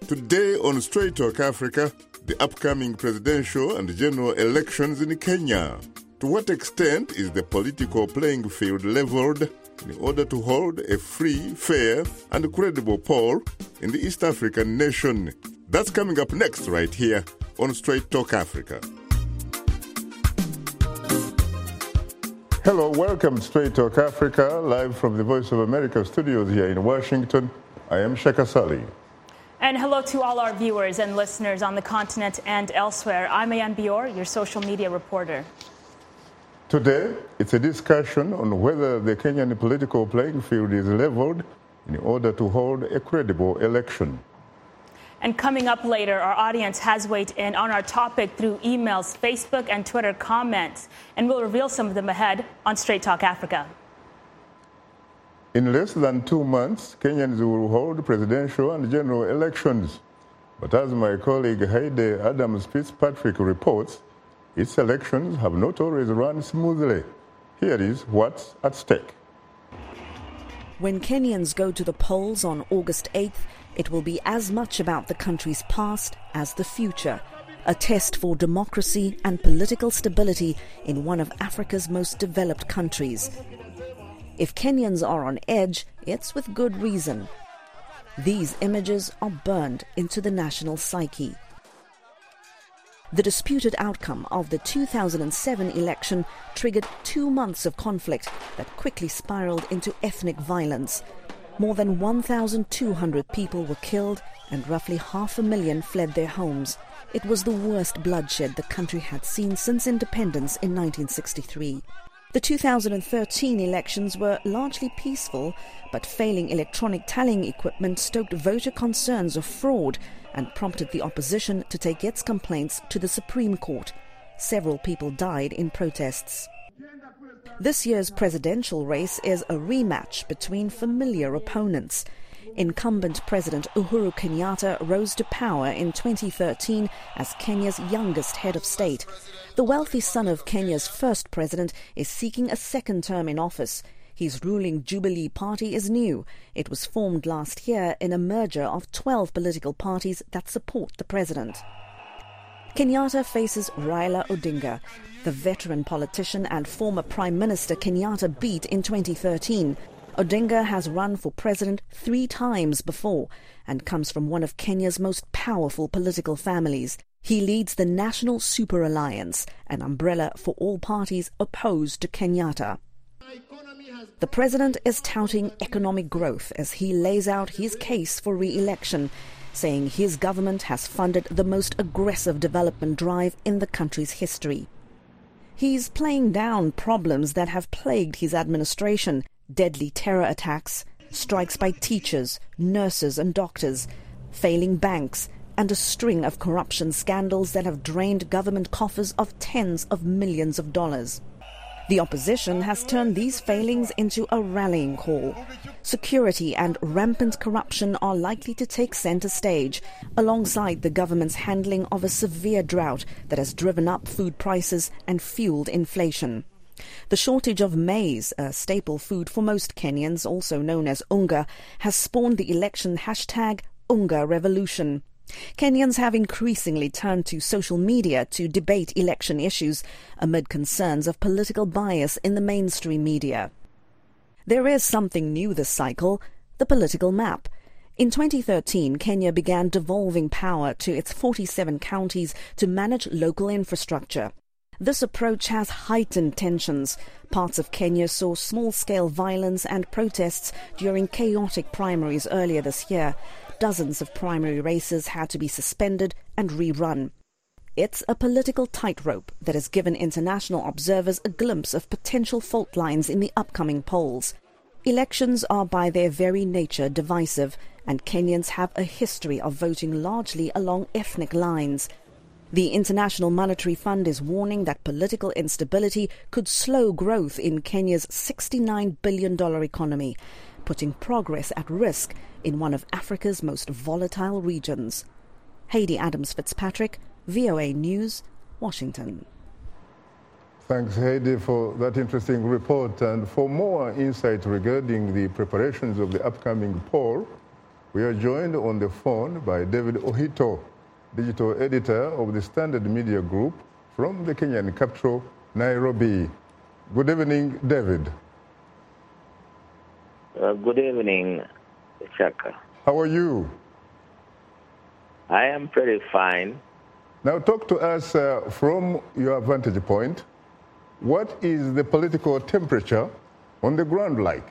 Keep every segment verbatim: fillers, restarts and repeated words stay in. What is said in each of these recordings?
Today on Straight Talk Africa, the upcoming presidential and general elections in Kenya. To what extent is the political playing field leveled in order to hold a free, fair, and credible poll in the East African nation? That's coming up next right here on Straight Talk Africa. Hello, welcome to Straight Talk Africa, live from the Voice of America studios here in Washington. I am Shaka Sali. And hello to all our viewers and listeners on the continent and elsewhere. I'm Ayan Bior, your social media reporter. Today, it's a discussion on whether the Kenyan political playing field is leveled in order to hold a credible election. And coming up later, our audience has weighed in on our topic through emails, Facebook, and Twitter comments. And we'll reveal some of them ahead on Straight Talk Africa. In less than two months, Kenyans will hold presidential and general elections. But as my colleague Heidi Adams-Fitzpatrick reports, its elections have not always run smoothly. Here is what's at stake. When Kenyans go to the polls on August eighth, it will be as much about the country's past as the future, a test for democracy and political stability in one of Africa's most developed countries. If Kenyans are on edge, it's with good reason. These images are burned into the national psyche. The disputed outcome of the two thousand seven election triggered two months of conflict that quickly spiraled into ethnic violence. More than one thousand two hundred people were killed and roughly half a million fled their homes. It was the worst bloodshed the country had seen since independence in nineteen sixty-three. The two thousand thirteen elections were largely peaceful, but failing electronic tallying equipment stoked voter concerns of fraud and prompted the opposition to take its complaints to the Supreme Court. Several people died in protests. This year's presidential race is a rematch between familiar opponents. Incumbent President Uhuru Kenyatta rose to power in twenty thirteen as Kenya's youngest head of state. The wealthy son of Kenya's first president is seeking a second term in office. His ruling Jubilee Party is new. It was formed last year in a merger of twelve political parties that support the president. Kenyatta faces Raila Odinga. The veteran politician and former Prime Minister Kenyatta beat in twenty thirteen. Odinga has run for president three times before and comes from one of Kenya's most powerful political families. He leads the National Super Alliance, an umbrella for all parties opposed to Kenyatta. The president is touting economic growth as he lays out his case for re-election, saying his government has funded the most aggressive development drive in the country's history. He's playing down problems that have plagued his administration: deadly terror attacks, strikes by teachers, nurses and doctors, failing banks, and a string of corruption scandals that have drained government coffers of tens of millions of dollars. The opposition has turned these failings into a rallying call. Security and rampant corruption are likely to take center stage, alongside the government's handling of a severe drought that has driven up food prices and fueled inflation. The shortage of maize, a staple food for most Kenyans, also known as unga, has spawned the election hashtag Unga Revolution. Kenyans have increasingly turned to social media to debate election issues amid concerns of political bias in the mainstream media. There is something new this cycle: the political map. In twenty thirteen, Kenya began devolving power to its forty-seven counties to manage local infrastructure. This approach has heightened tensions. Parts of Kenya saw small-scale violence and protests during chaotic primaries earlier this year. Dozens of primary races had to be suspended and rerun. It's a political tightrope that has given international observers a glimpse of potential fault lines in the upcoming polls. Elections are by their very nature divisive, and Kenyans have a history of voting largely along ethnic lines. The International Monetary Fund is warning that political instability could slow growth in Kenya's sixty-nine billion dollars economy, putting progress at risk in one of Africa's most volatile regions. Heidi Adams-Fitzpatrick, V O A News, Washington. Thanks, Heidi, for that interesting report. And for more insight regarding the preparations of the upcoming poll, We are joined on the phone by David Ohito, digital editor of the Standard Media Group from the Kenyan capital, Nairobi. Good evening, David. Uh, good evening, Shaka. How are you? I am pretty fine. Now talk to us uh, from your vantage point. What is the political temperature on the ground like?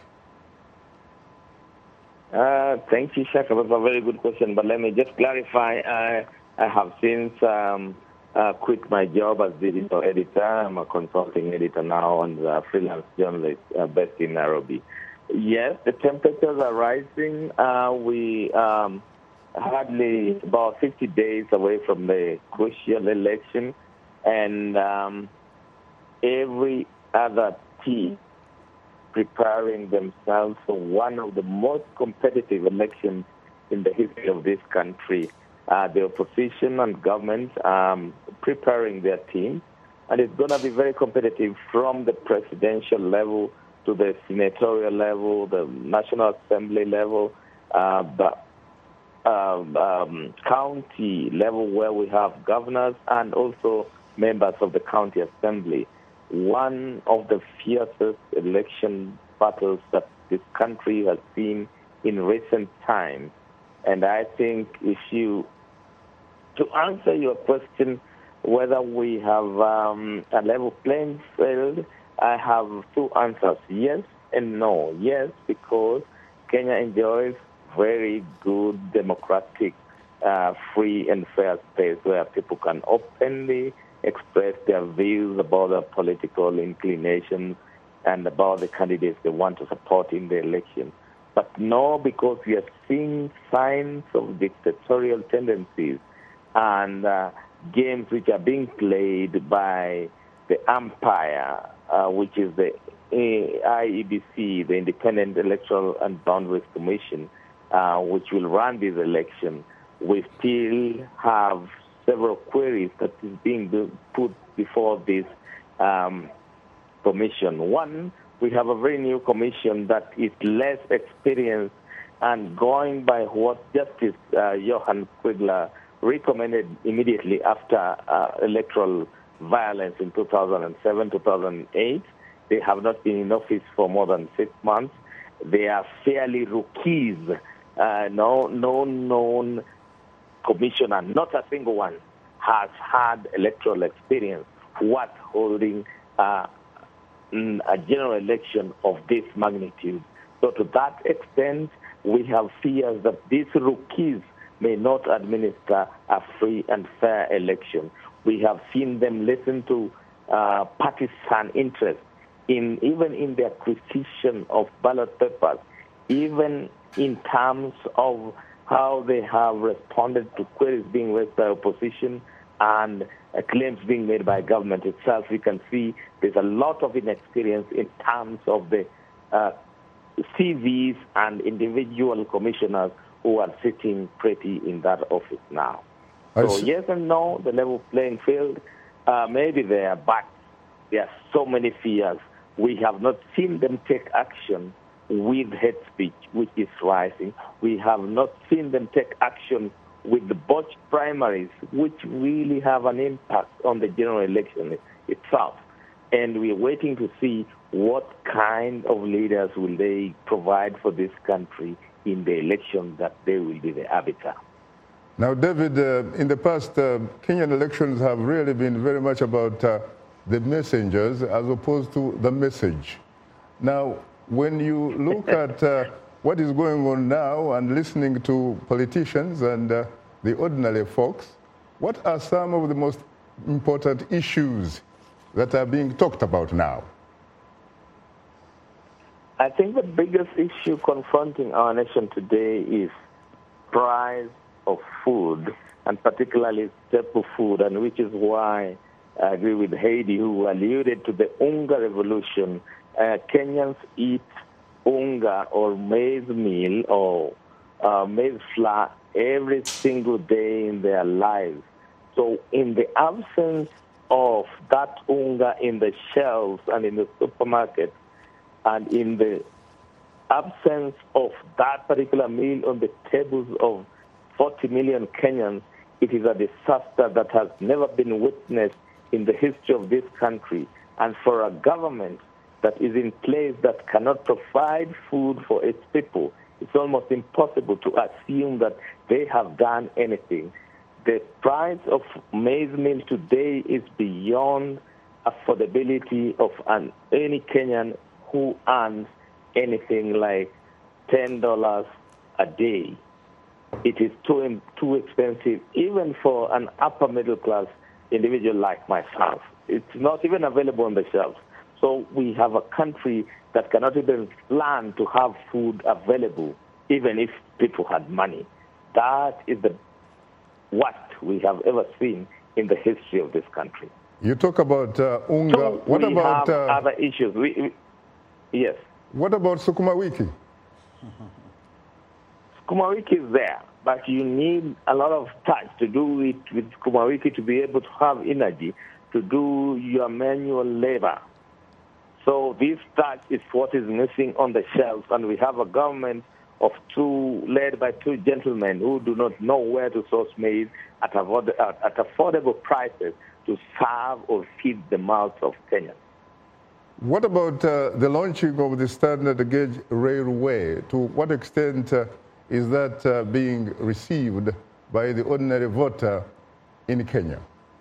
Uh, thank you, Shaka. That's a very good question. But let me just clarify. I, I have since um, uh, quit my job as digital editor. I'm a consulting editor now and a freelance journalist uh, based in Nairobi. Yes, the temperatures are rising. Uh, we um, hardly about fifty days away from the crucial election, and um, every other team preparing themselves for one of the most competitive elections in the history of this country. Uh, the opposition and government um, preparing their teams, and it's going to be very competitive from the presidential level to the senatorial level, the National Assembly level, uh, the uh, um, county level where we have governors and also members of the county assembly. One of the fiercest election battles that this country has seen in recent times. And I think if you, to answer your question, whether we have um, a level playing field, I have two answers, yes and no. Yes, because Kenya enjoys very good democratic, uh, free and fair space where people can openly express their views about their political inclinations and about the candidates they want to support in the election. But no, because we are seeing signs of dictatorial tendencies and uh, games which are being played by the umpire, uh, which is the I E B C, the Independent Electoral and Boundaries Commission, uh, which will run this election. We still have several queries that is being put before this um, commission. One, we have a very new commission that is less experienced, and going by what Justice uh, Johan Kriegler recommended immediately after uh, electoral violence in two thousand seven, two thousand eight. They have not been in office for more than six months. They are fairly rookies. Uh, no, no known commissioner, not a single one, has had electoral experience worth holding uh, a general election of this magnitude. So to that extent, we have fears that these rookies may not administer a free and fair election. We have seen them listen to uh, partisan interests, in even in the acquisition of ballot papers, even in terms of how they have responded to queries being raised by opposition and uh, claims being made by government itself. We can see there's a lot of inexperience in terms of the uh, C Vs and individual commissioners who are sitting pretty in that office now. So yes and no, the level playing field uh, may be there, but there are so many fears. We have not seen them take action with hate speech, which is rising. We have not seen them take action with the botched primaries, which really have an impact on the general election itself. And we're waiting to see what kind of leaders will they provide for this country in the election that they will be the arbiter. Now, David, uh, in the past, uh, Kenyan elections have really been very much about uh, the messengers as opposed to the message. Now, when you look at uh, what is going on now and listening to politicians and uh, the ordinary folks, what are some of the most important issues that are being talked about now? I think the biggest issue confronting our nation today is price of food, and particularly staple food, and which is why I agree with Heidi, who alluded to the Unga revolution. Uh, Kenyans eat unga or maize meal or uh, maize flour every single day in their lives. So in the absence of that unga in the shelves and in the supermarket and in the absence of that particular meal on the tables of forty million Kenyans, it is a disaster that has never been witnessed in the history of this country. And for a government that is in place that cannot provide food for its people, it's almost impossible to assume that they have done anything. The price of maize meal today is beyond affordability of an, any Kenyan who earns anything like ten dollars a day. It is too, too expensive, even for an upper middle class individual like myself. It's not even available on the shelves. So we have a country that cannot even plan to have food available, even if people had money. That is the what we have ever seen in the history of this country. You talk about uh, unga. So what we about have uh, other issues? We, we, yes. What about Sukuma Wiki? Sukuma Wiki is there, but you need a lot of touch to do it with Sukuma Wiki to be able to have energy to do your manual labor. So this touch is what is missing on the shelves, and we have a government of two, led by two gentlemen who do not know where to source maize at, afford, at, at affordable prices to serve or feed the mouths of Kenyans. What about uh, the launching of the standard gauge railway? To what extent uh, is that uh, being received by the ordinary voter in Kenya?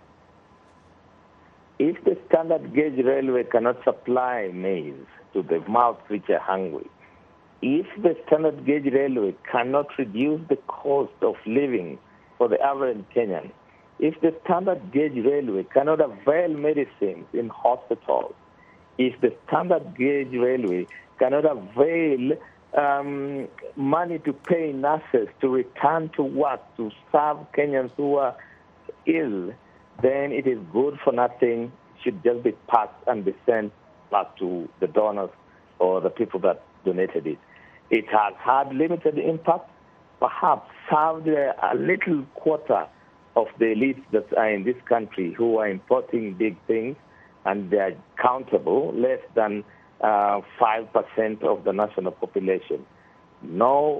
If the standard gauge railway cannot supply maize to the mouths which are hungry, if the standard gauge railway cannot reduce the cost of living for the average Kenyan, if the standard gauge railway cannot avail medicines in hospitals, if the standard gauge railway cannot avail um, money to pay nurses to return to work to serve Kenyans who are ill, then it is good for nothing. It should just be passed and be sent back to the donors or the people that donated it. It has had limited impact, perhaps served a little quarter of the elites that are in this country who are importing big things, and they are countable, less than uh, five percent of the national population. No,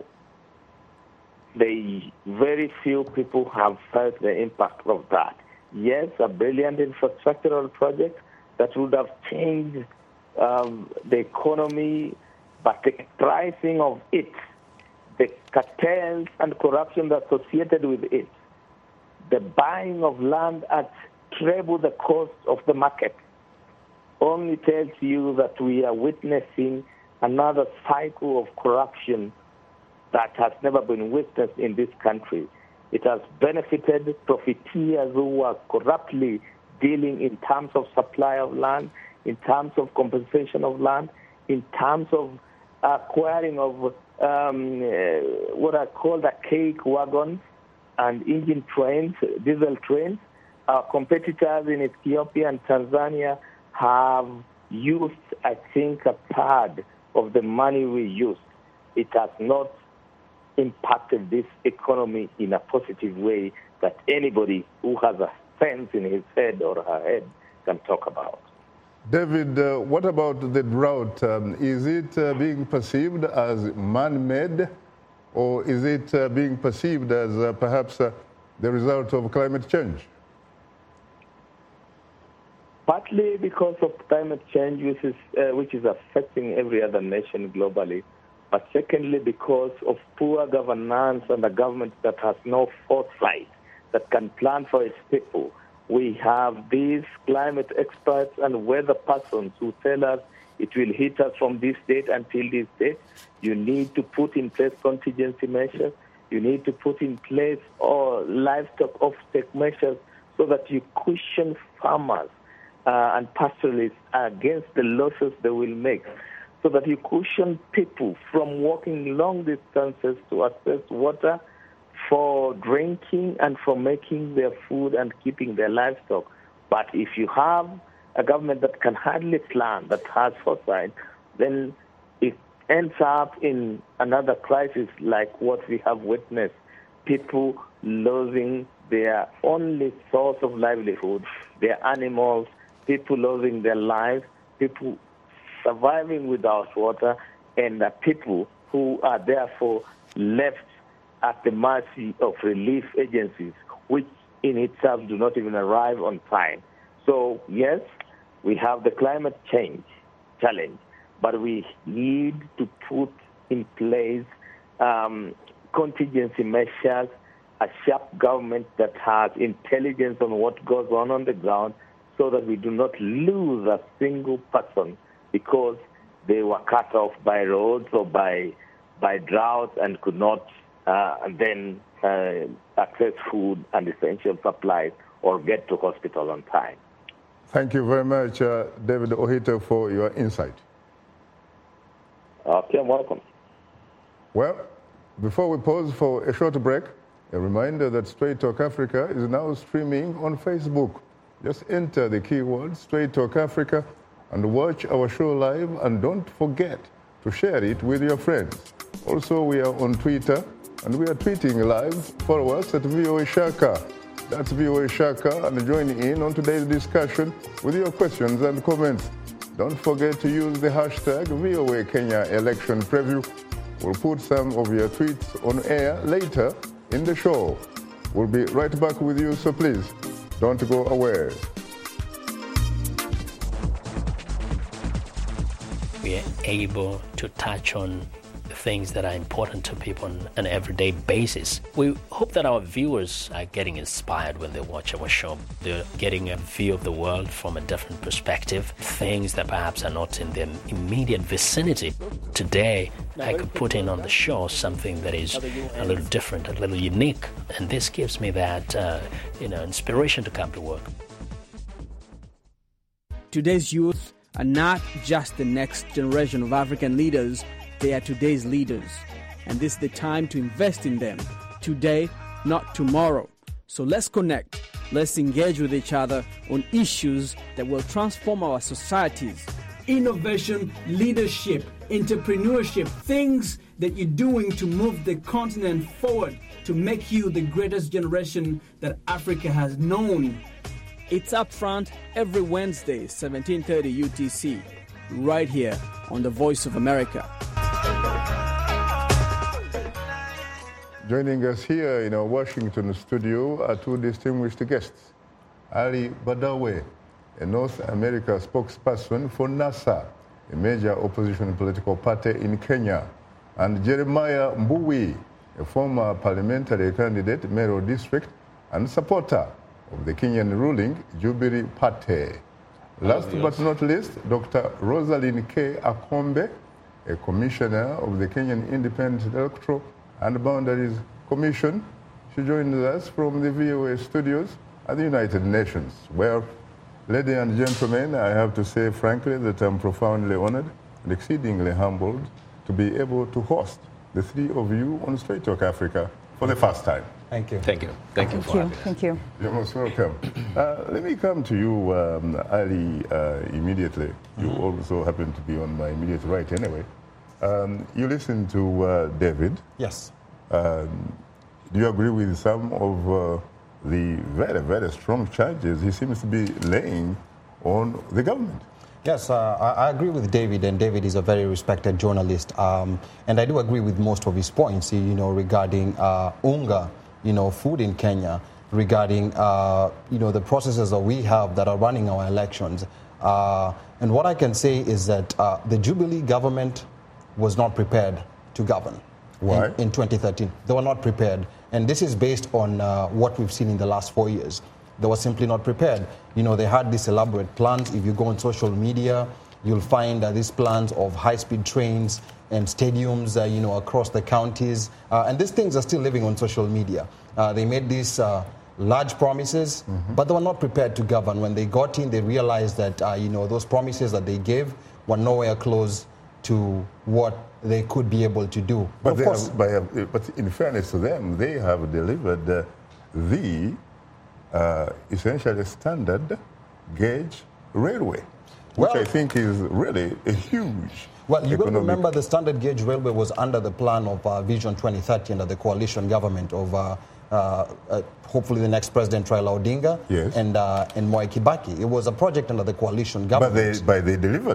they, very few people have felt the impact of that. Yes, a brilliant infrastructural project that would have changed um, the economy, but the pricing of it, the cartels and corruption associated with it, the buying of land at treble the cost of the market, only tells you that we are witnessing another cycle of corruption that has never been witnessed in this country. It has benefited profiteers who are corruptly dealing in terms of supply of land, in terms of compensation of land, in terms of acquiring of um, uh, what are called the cake wagons and engine trains, diesel trains. Our competitors in Ethiopia and Tanzania have used, I think, a third of the money we used. It has not impacted this economy in a positive way that anybody who has a sense in his head or her head can talk about. David, uh, what about the drought? Um, is it uh, being perceived as man-made, or is it uh, being perceived as uh, perhaps uh, the result of climate change? Partly because of climate change, which is, uh, which is affecting every other nation globally, but secondly because of poor governance and a government that has no foresight, that can plan for its people. We have these climate experts and weather persons who tell us it will hit us from this date until this date. You need to put in place contingency measures. You need to put in place or livestock off-take measures so that you cushion farmers Uh, and pastoralists against the losses they will make, so that you cushion people from walking long distances to access water for drinking and for making their food and keeping their livestock. But if you have a government that can hardly plan, that has foresight, then it ends up in another crisis like what we have witnessed, people losing their only source of livelihood, their animals, people losing their lives, people surviving without water, and uh, people who are therefore left at the mercy of relief agencies, which in itself do not even arrive on time. So, yes, we have the climate change challenge, but we need to put in place um, contingency measures, a sharp government that has intelligence on what goes on on the ground, so that we do not lose a single person because they were cut off by roads or by by drought and could not uh, then uh, access food and essential supplies or get to hospital on time. Thank you very much, uh, David Ohito, for your insight. Okay, welcome. Well, before we pause for a short break, a reminder that Straight Talk Africa is now streaming on Facebook. Just enter the keyword Straight Talk Africa and watch our show live, and don't forget to share it with your friends. Also, we are on Twitter and we are tweeting live. Follow us at V O A Shaka. That's V O A Shaka, and join in on today's discussion with your questions and comments. Don't forget to use the hashtag V O A Kenya Election Preview. We'll put some of your tweets on air later in the show. We'll be right back with you, so please don't go away. We are able to touch on things that are important to people on an everyday basis. We hope that our viewers are getting inspired when they watch our show. They're getting a view of the world from a different perspective, things that perhaps are not in their immediate vicinity. Today, I could put in on the show something that is a little different, a little unique, and this gives me that uh, you know, inspiration to come to work. Today's youth are not just the next generation of African leaders, they are today's leaders. And this is the time to invest in them. Today, not tomorrow. So let's connect. Let's engage with each other on issues that will transform our societies. Innovation, leadership, entrepreneurship, things that you're doing to move the continent forward, to make you the greatest generation that Africa has known. It's Upfront every Wednesday, seventeen thirty U T C, right here on The Voice of America. Joining us here in our Washington studio are two distinguished guests. Ali Badawe, a North America spokesperson for NASA, a major opposition political party in Kenya, and Jeremiah Mbui, a former parliamentary candidate, Meru District, and supporter of the Kenyan ruling Jubilee Party. Last but not least, Doctor Rosalind K. Akombe, a commissioner of the Kenyan Independent Electoral and Boundaries Commission. She joins us from the V O A studios at the United Nations, where, ladies and gentlemen, I have to say frankly that I'm profoundly honored and exceedingly humbled to be able to host the three of you on Straight Talk Africa for the first time. Thank you. Thank you. Thank you Thank for you. having us. Thank you. You're most welcome. Uh, let me come to you, um, Ali, uh, immediately. You mm-hmm. also happen to be on my immediate right anyway. Um, you listened to uh, David. Yes. Um, do you agree with some of uh, the very, very strong charges he seems to be laying on the government? Yes, uh, I, I agree with David, and David is a very respected journalist. Um, and I do agree with most of his points, you know, regarding uh, unga, you know, food in Kenya, regarding, uh, you know, the processes that we have that are running our elections. Uh, and what I can say is that uh, the Jubilee government was not prepared to govern. Why? In, in twenty thirteen. They were not prepared. And this is based on uh, what we've seen in the last four years. They were simply not prepared. You know, they had these elaborate plans. If you go on social media, you'll find uh, these plans of high-speed trains and stadiums, uh, you know, across the counties. Uh, and these things are still living on social media. Uh, they made these uh, large promises, mm-hmm. but they were not prepared to govern. When they got in, they realized that, uh, you know, those promises that they gave were nowhere close to what they could be able to do. But, of they course, have, by, uh, but in fairness to them, they have delivered uh, the uh, essentially standard gauge railway, which well, I think is really a huge. Well, you will economic... remember the standard gauge railway was under the plan of uh, Vision twenty thirty under the coalition government of uh, uh, uh, hopefully the next president, Raila Odinga, yes. and, uh, and Mwai Kibaki. It was a project under the coalition government. But they, but they delivered.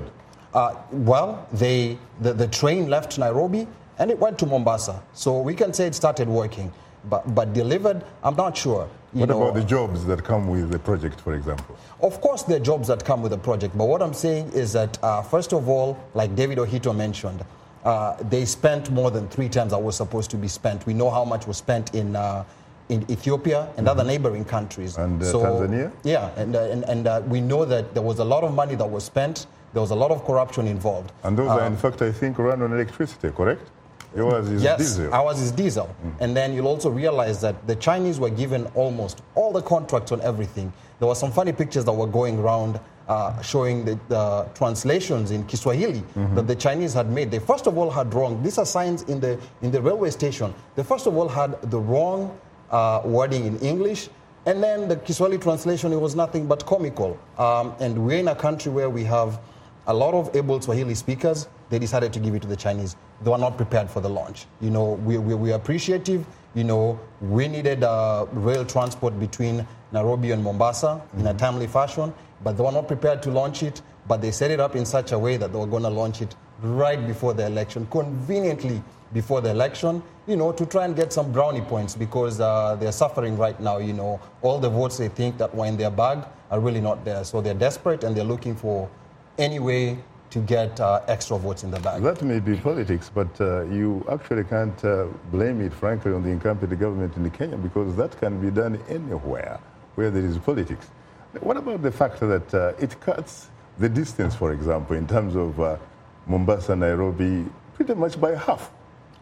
Uh, well, they the, the train left Nairobi and it went to Mombasa. So we can say it started working. But, but delivered, I'm not sure. You what know, about the jobs that come with the project, for example? Of course, there are jobs that come with the project. But what I'm saying is that, uh, first of all, like David Ohito mentioned, uh, they spent more than three times what was supposed to be spent. We know how much was spent in uh, in Ethiopia and mm-hmm. other neighboring countries. And uh, so, Tanzania? Yeah, and, uh, and, and uh, we know that there was a lot of money that was spent. There was a lot of corruption involved. And those um, are, in fact, I think, run on electricity, correct? It was his yes, diesel. ours is diesel. Mm. And then you'll also realize that the Chinese were given almost all the contracts on everything. There were some funny pictures that were going around uh, showing the, the translations in Kiswahili mm-hmm. that the Chinese had made. They first of all had wrong. These are signs in the, in the railway station. They first of all had the wrong uh, wording in English. And then the Kiswahili translation, it was nothing but comical. Um, and we're in a country where we have a lot of able Swahili speakers. They decided to give it to the Chinese. They were not prepared for the launch. You know, we, we, we are appreciative. You know, we needed uh, rail transport between Nairobi and Mombasa mm-hmm. in a timely fashion, but they were not prepared to launch it. But they set it up in such a way that they were going to launch it right before the election, conveniently before the election, you know, to try and get some brownie points because uh, they're suffering right now. You know, all the votes they think that were in their bag are really not there. So they're desperate and they're looking for any way to get uh, extra votes in the bag. That may be politics, but uh, you actually can't uh, blame it, frankly, on the incumbent government in Kenya because that can be done anywhere where there is politics. What about the fact that uh, it cuts the distance, for example, in terms of uh, Mombasa, Nairobi, pretty much by half?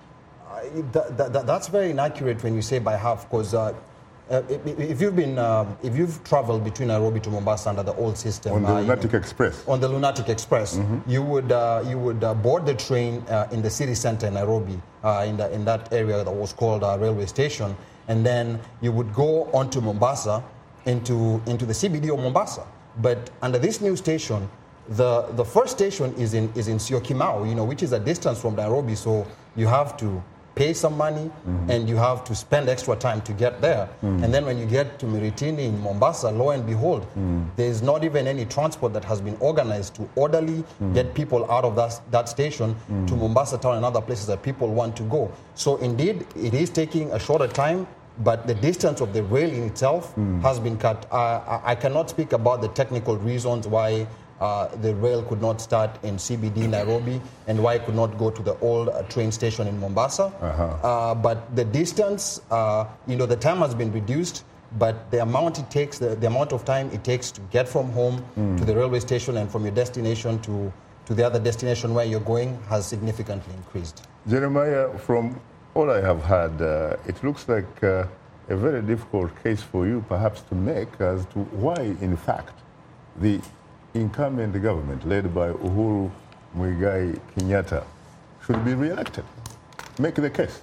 Uh, that, that, that's very inaccurate when you say by half, because uh, Uh, if you've been, uh, if you've traveled between Nairobi to Mombasa under the old system, on the uh, Lunatic you know, Express, on the Lunatic Express, mm-hmm. you would uh, you would uh, board the train uh, in the city center in Nairobi, uh, in the in that area that was called uh, railway station, and then you would go on to Mombasa, into into the C B D of Mombasa. But under this new station, the the first station is in is in Syokimau, you know, which is a distance from Nairobi, so you have to pay some money, mm-hmm. and you have to spend extra time to get there. Mm. And then when you get to Miritini in Mombasa, lo and behold, mm. there's not even any transport that has been organized to orderly mm. get people out of that, that station mm. to Mombasa town and other places that people want to go. So indeed, it is taking a shorter time, but the distance of the rail in itself mm. has been cut. Uh, I, I cannot speak about the technical reasons why Uh, the rail could not start in C B D Nairobi and why it could not go to the old uh, train station in Mombasa. Uh-huh. Uh, but the distance, uh, you know, the time has been reduced, but the amount it takes, the, the amount of time it takes to get from home mm. to the railway station and from your destination to, to the other destination where you're going has significantly increased. Jeremiah, from all I have heard, uh, it looks like uh, a very difficult case for you perhaps to make as to why, in fact, the incumbent government led by Uhuru Muigai Kenyatta should be re-elected. Make the case.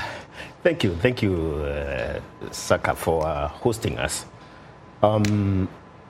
Thank you. Thank you, uh, Saka, for uh, hosting us. Um,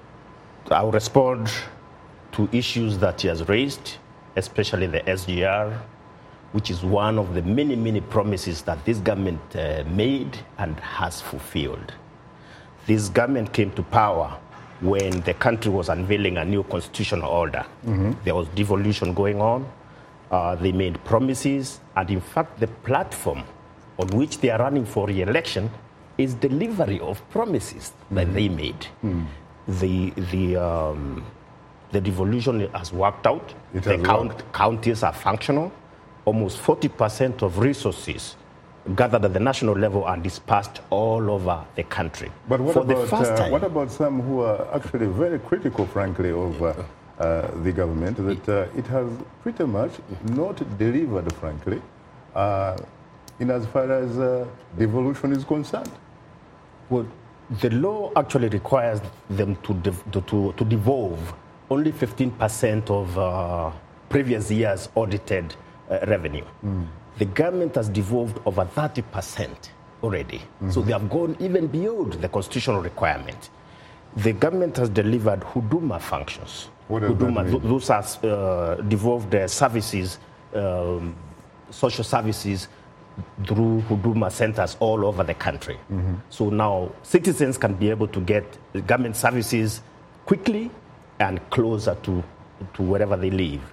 I'll respond to issues that he has raised, especially the S G R, which is one of the many, many promises that this government uh, made and has fulfilled. This government came to power when the country was unveiling a new constitutional order. Mm-hmm. There was devolution going on. Uh, they made promises, and in fact, the platform on which they are running for re-election is delivery of promises mm-hmm. that they made. Mm. The the um, the devolution has worked out. It the has count, worked. Counties are functional. Almost forty percent of resources gathered at the national level and dispersed all over the country. But what, For about, the first uh, time, what about some who are actually very critical, frankly, of uh, uh, the government, that uh, it has pretty much not delivered, frankly, uh, in as far as uh, devolution is concerned? Well, the law actually requires them to, dev- to, to, to devolve only fifteen percent of uh, previous year's audited uh, revenue. Mm. The government has devolved over thirty percent already. Mm-hmm. So they have gone even beyond the constitutional requirement. The government has delivered Huduma functions. What does Huduma, that mean? Those are uh, devolved uh, services, um, social services through Huduma centers all over the country. Mm-hmm. So now citizens can be able to get government services quickly and closer to, to wherever they live.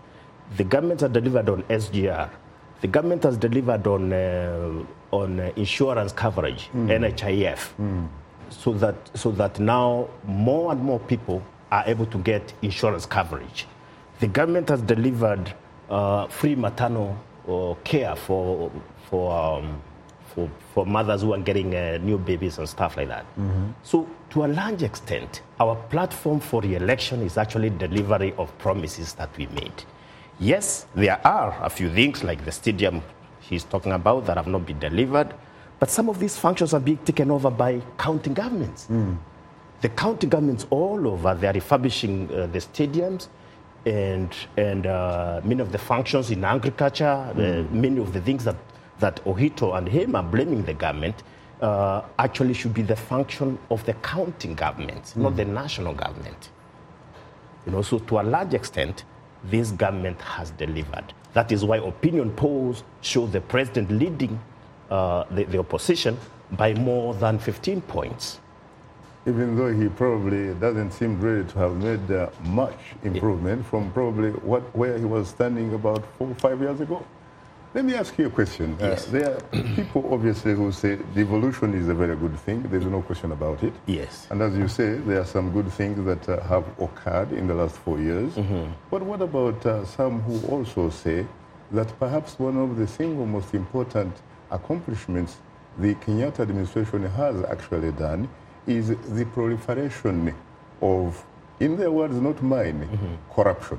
The government has delivered on S G R. The government has delivered on uh, on uh, insurance coverage, mm. N H I F, mm. so that so that now more and more people are able to get insurance coverage. The government has delivered uh, free maternal uh, care for for, um, for for mothers who are getting uh, new babies and stuff like that. Mm-hmm. So to a large extent, our platform for re-election is actually delivery of promises that we made. Yes, there are a few things like the stadium he's talking about that have not been delivered, but some of these functions are being taken over by county governments. Mm. The county governments all over, they are refurbishing uh, the stadiums and and uh, many of the functions in agriculture, mm. uh, many of the things that, that Ohito and him are blaming the government uh, actually should be the function of the county governments, mm. not the national government. You know, so to a large extent, this government has delivered. That is why opinion polls show the president leading uh, the, the opposition by more than fifteen points. Even though he probably doesn't seem ready to have made uh, much improvement yeah. from probably what where he was standing about four or five years ago. Let me ask you a question. Yes. Uh, there are people, obviously, who say devolution is a very good thing. There's no question about it. Yes. And as you say, there are some good things that uh, have occurred in the last four years. Mm-hmm. But what about uh, some who also say that perhaps one of the single most important accomplishments the Kenyatta administration has actually done is the proliferation of, in their words, not mine, mm-hmm. corruption?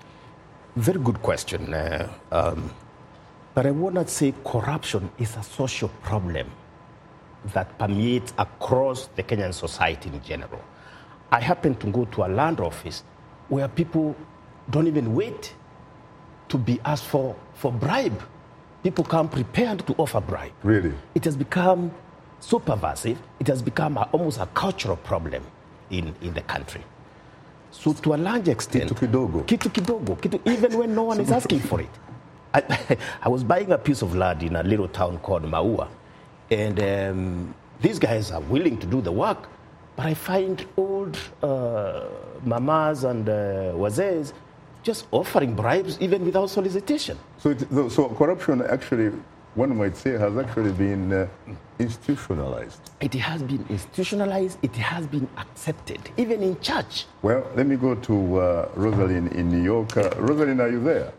Very good question. Uh, um, But I would not say corruption is a social problem that permeates across the Kenyan society in general. I happen to go to a land office where people don't even wait to be asked for, for bribe. People come prepared to offer bribe. Really? It has become so pervasive, it has become a, almost a cultural problem in, in the country. So to a large extent... Kitu kidogo. Kitu kidogo. Kitu, even when no one is asking for it. I, I was buying a piece of land in a little town called Maua, and um, these guys are willing to do the work, but I find old uh, mamas and uh, wazees just offering bribes even without solicitation. So, it, so corruption actually, one might say, has actually been uh, institutionalized. It has been institutionalized, it has been accepted, even in church. Well, let me go to uh, Rosalind in New York. Uh, Rosalind, are you there?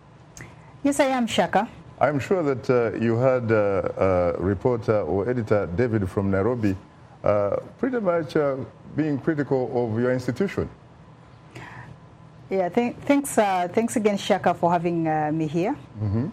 Yes, I am, Shaka. I'm sure that uh, you had uh, uh, reporter or editor David from Nairobi uh, pretty much uh, being critical of your institution. Yeah, th thanks, uh, thanks again, Shaka, for having uh, me here. Mm-hmm.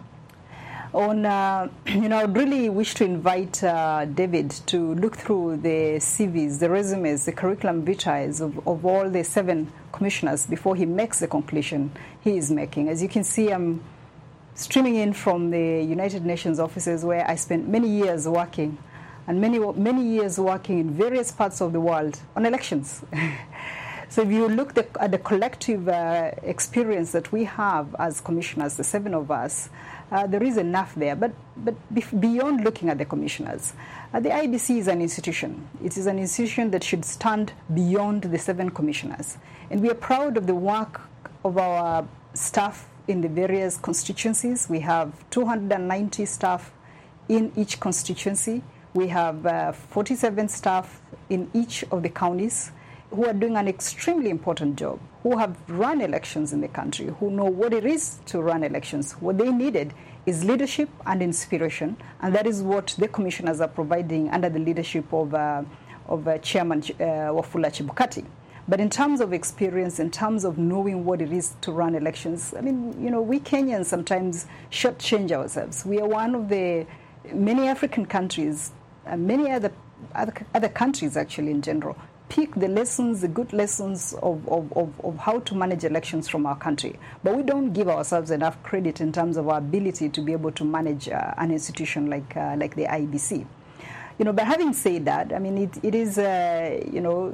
On, uh, you know, I'd really wish to invite uh, David to look through the C Vs, the resumes, the curriculum vitae of, of all the seven commissioners before he makes the conclusion he is making. As you can see, I'm streaming in from the United Nations offices where I spent many years working, and many, many years working in various parts of the world on elections. So if you look the, at the collective uh, experience that we have as commissioners, the seven of us, uh, there is enough there. But, but beyond looking at the commissioners, uh, the I B C is an institution. It is an institution that should stand beyond the seven commissioners. And we are proud of the work of our staff in the various constituencies. We have two hundred ninety staff in each constituency. We have uh, forty-seven staff in each of the counties who are doing an extremely important job, who have run elections in the country, who know what it is to run elections. What they needed is leadership and inspiration, and that is what the commissioners are providing under the leadership of, uh, of uh, Chairman uh, Wafula Chebukati. But in terms of experience, in terms of knowing what it is to run elections, I mean, you know, we Kenyans sometimes shortchange ourselves. We are one of the many African countries, and many other, other, other countries actually in general, pick the lessons, the good lessons of, of, of, of how to manage elections from our country. But we don't give ourselves enough credit in terms of our ability to be able to manage uh, an institution like, uh, like the I B C. You know, but having said that, I mean, it, it is, uh, you know,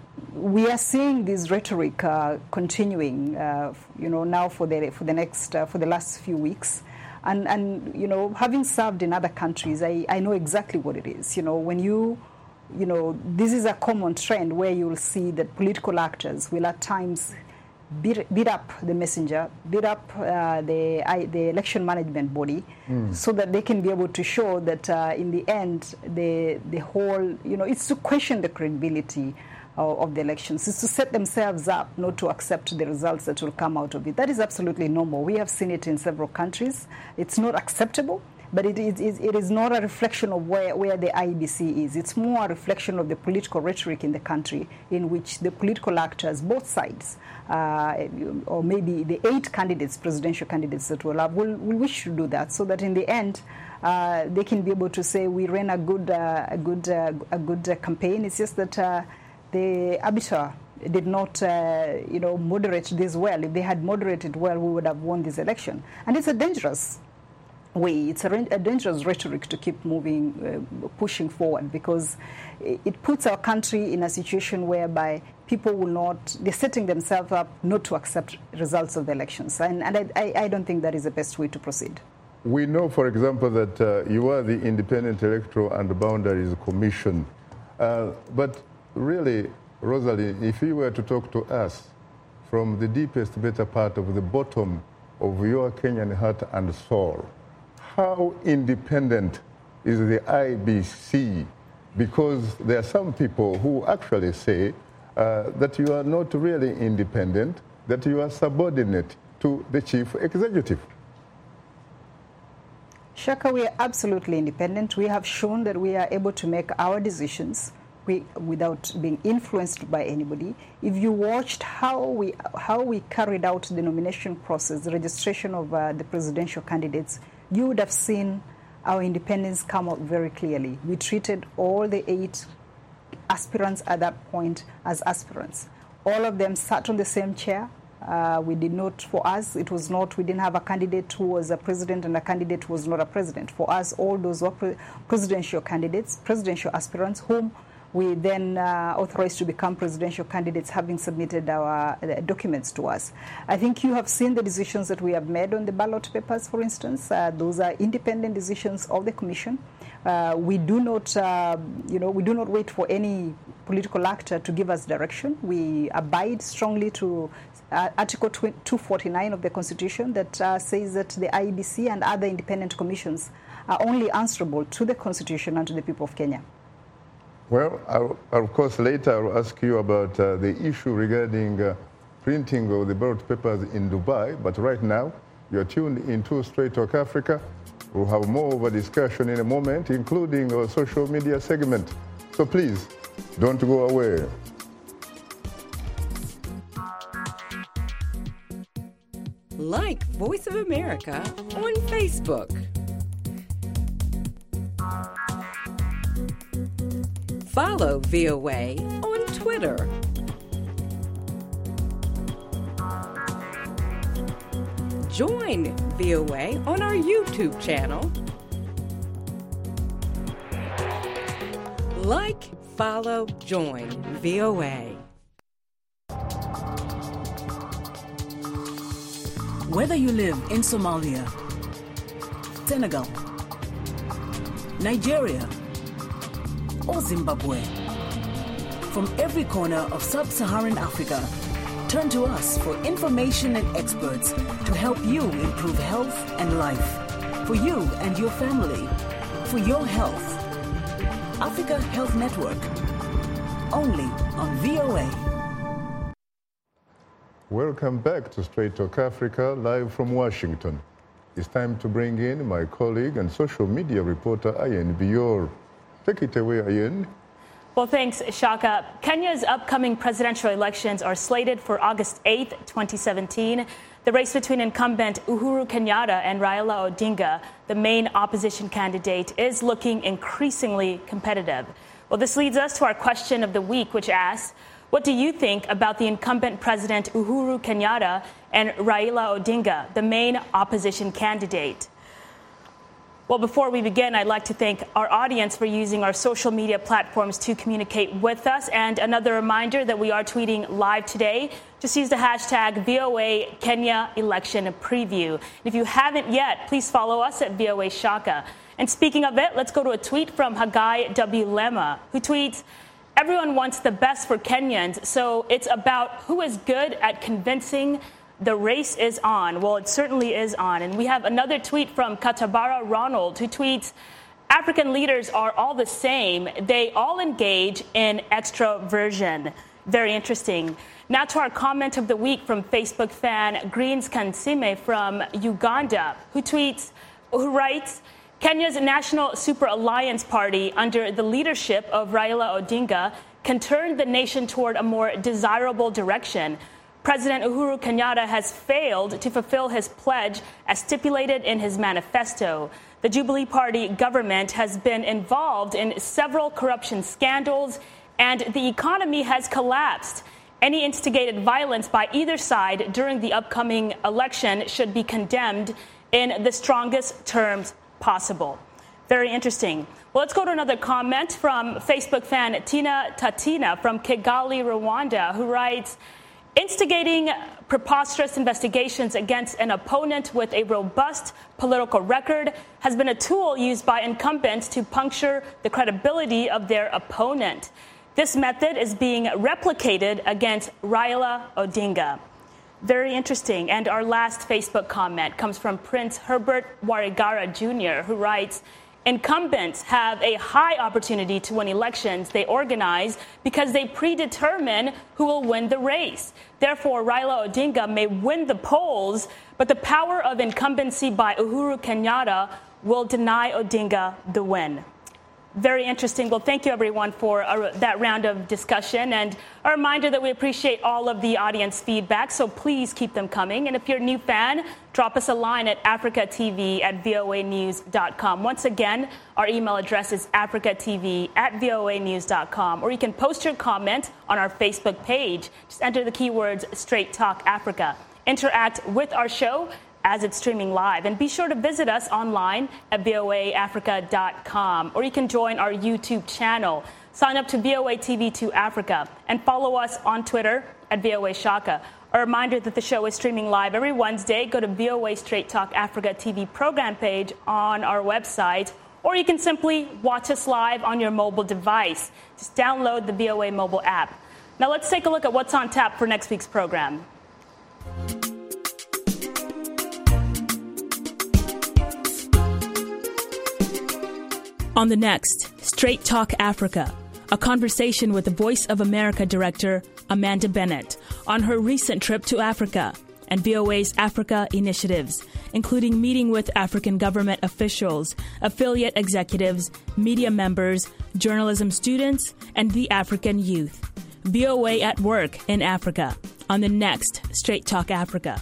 we are seeing this rhetoric uh, continuing, uh, you know, now for the for the next uh, for the last few weeks, and and you know, having served in other countries, I, I know exactly what it is. You know, when you, you know, this is a common trend where you will see that political actors will at times beat, beat up the messenger, beat up uh, the, I, the election management body, mm. so that they can be able to show that uh, in the end, the, the whole, you know, it's to question the credibility of, of the elections. It's to set themselves up not to accept the results that will come out of it. That is absolutely normal. We have seen it in several countries. It's not acceptable. But it is, it is not a reflection of where, where the I E B C is. It's more a reflection of the political rhetoric in the country, in which the political actors, both sides, uh, or maybe the eight candidates, presidential candidates that will have, will, will wish to do that, so that in the end, uh, they can be able to say, we ran a good, uh, a good, uh, a good uh, campaign. It's just that uh, the arbiter did not, uh, you know, moderate this well. If they had moderated well, we would have won this election. And it's a dangerous way. It's a, a dangerous rhetoric to keep moving, uh, pushing forward, because it puts our country in a situation whereby people will not, they're setting themselves up not to accept results of the elections. And, and I, I don't think that is the best way to proceed. We know, for example, that uh, you are the Independent Electoral and Boundaries Commission. Uh, but really, Rosalie, if you were to talk to us from the deepest, better part of the bottom of your Kenyan heart and soul, how independent is the I B C? Because there are some people who actually say uh, that you are not really independent, that you are subordinate to the chief executive. Shaka, we are absolutely independent. We have shown that we are able to make our decisions we, without being influenced by anybody. If you watched how we, how we carried out the nomination process, the registration of uh, the presidential candidates, you would have seen our independence come out very clearly. We treated all the eight aspirants at that point as aspirants. All of them sat on the same chair. Uh, we did not, for us, it was not, we didn't have a candidate who was a president and a candidate who was not a president. For us, all those were pre presidential candidates, presidential aspirants, whom we then uh, authorized to become presidential candidates, having submitted our uh, documents to us. I think you have seen the decisions that we have made on the ballot papers, for instance. Uh, those are independent decisions of the Commission. Uh, we do not, uh, you know, we do not wait for any political actor to give us direction. We abide strongly to uh, Article two forty-nine of the Constitution that uh, says that the I E B C and other independent commissions are only answerable to the Constitution and to the people of Kenya. Well, I'll, of course, later I'll ask you about uh, the issue regarding uh, printing of the ballot papers in Dubai. But right now, you're tuned into Straight Talk Africa. We'll have more of a discussion in a moment, including our social media segment. So please, don't go away. Like Voice of America on Facebook. Follow V O A on Twitter. Join V O A on our YouTube channel. Like, follow, join V O A. Whether you live in Somalia, Senegal, Nigeria, or Zimbabwe, from every corner of sub-Saharan Africa, turn to us for information and experts to help you improve health and life, for you and your family, for your health. Africa Health Network, only on V O A. Welcome back to Straight Talk Africa, live from Washington. It's time to bring in my colleague and social media reporter, Ayen Bior. Take it away, Ayen. Well, thanks, Shaka. Kenya's upcoming presidential elections are slated for August eighth, twenty seventeen. The race between incumbent Uhuru Kenyatta and Raila Odinga, the main opposition candidate, is looking increasingly competitive. Well, this leads us to our question of the week, which asks, what do you think about the incumbent president Uhuru Kenyatta and Raila Odinga, the main opposition candidate? Well, before we begin, I'd like to thank our audience for using our social media platforms to communicate with us. And another reminder that we are tweeting live today. Just use the hashtag V O A Kenya Election Preview. And if you haven't yet, please follow us at V O A Shaka. And speaking of it, let's go to a tweet from Hagai W. Lema, who tweets, everyone wants the best for Kenyans, so it's about who is good at convincing the race is on. Well, it certainly is on. And we have another tweet from Katabara Ronald, who tweets, African leaders are all the same. They all engage in extroversion. Very interesting. Now to our comment of the week from Facebook fan Greens Kansime from Uganda, who tweets, who writes, Kenya's National Super Alliance Party, under the leadership of Raila Odinga, can turn the nation toward a more desirable direction. President Uhuru Kenyatta has failed to fulfill his pledge as stipulated in his manifesto. The Jubilee Party government has been involved in several corruption scandals, and the economy has collapsed. Any instigated violence by either side during the upcoming election should be condemned in the strongest terms possible. Very interesting. Well, let's go to another comment from Facebook fan Tina Tatina from Kigali, Rwanda, who writes, instigating preposterous investigations against an opponent with a robust political record has been a tool used by incumbents to puncture the credibility of their opponent. This method is being replicated against Raila Odinga. Very interesting. And our last Facebook comment comes from Prince Herbert Warigara Junior, who writes, incumbents have a high opportunity to win elections they organize because they predetermine who will win the race. Therefore, Raila Odinga may win the polls, but the power of incumbency by Uhuru Kenyatta will deny Odinga the win. Very interesting. Well, thank you, everyone, for uh, that round of discussion. And a reminder that we appreciate all of the audience feedback, so please keep them coming. And if you're a new fan, drop us a line at africa t v at voa news dot com. Once again, our email address is africa t v at voa news dot com. Or you can post your comment on our Facebook page. Just enter the keywords Straight Talk Africa. Interact with our show as it's streaming live. And be sure to visit us online at voa africa dot com, or you can join our YouTube channel. Sign up to V O A T V two Africa and follow us on Twitter at V O A Shaka. A reminder that the show is streaming live every Wednesday. Go to V O A Straight Talk Africa T V program page on our website, or you can simply watch us live on your mobile device. Just download the V O A mobile app. Now let's take a look at what's on tap for next week's program. On the next, Straight Talk Africa, a conversation with the Voice of America director, Amanda Bennett, on her recent trip to Africa and V O A's Africa initiatives, including meeting with African government officials, affiliate executives, media members, journalism students, and the African youth. V O A at work in Africa on the next Straight Talk Africa.